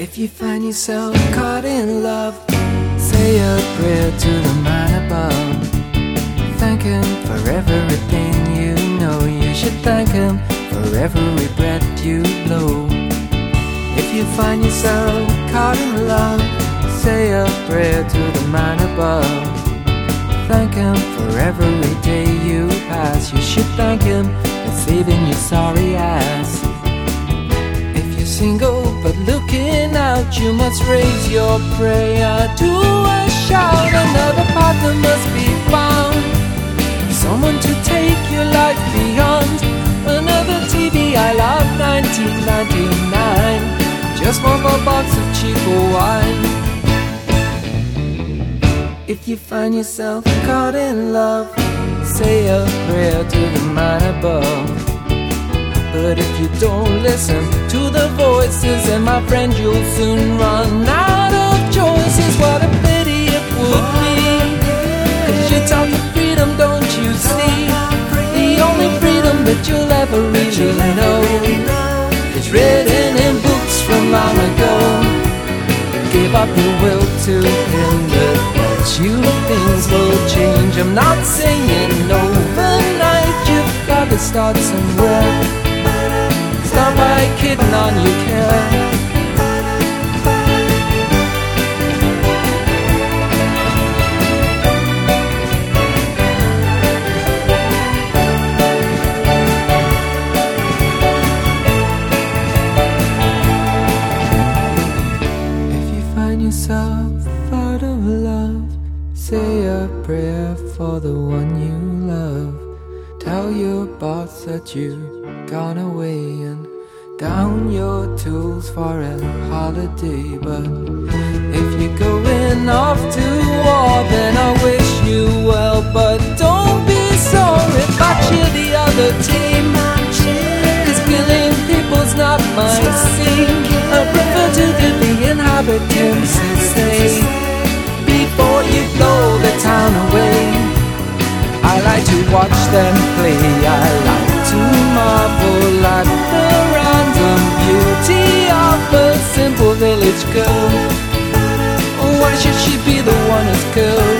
If you find yourself caught in love, say a prayer to the man above. Thank him for everything you know. You should thank him for every breath you blow. If you find yourself caught in love, say a prayer to the man above. Thank him for every day you pass. You should thank him for saving your sorry ass. If you're single but looking out, you must raise your prayer to a shout. Another partner must be found, someone to take your life beyond. Another TV I love 1999, just one more box of cheaper wine. If you find yourself caught in love, say a prayer to the man above. But if you don't listen to the voices, then my friend you'll soon run out of choices. What a pity it would be, 'cause you're taught the freedom, don't you see? The only freedom that you'll ever really know is written in books from long ago. Give up your will to hinder that you things will change. I'm not saying overnight, you've got to start somewhere. Start by kidding on your care. Yourself out of love, say a prayer for the one you love. Tell your boss that you've gone away and down your tools for a holiday. But if you're going off to war, then I wish you well. But don't be sorry if I cheer the other team, 'cause killing people's not my scene. I prefer to give the inhabitants a say before you blow the town away. I like to watch them play, I like to marvel at the random beauty of a simple village girl. Why should she be the one who's killed?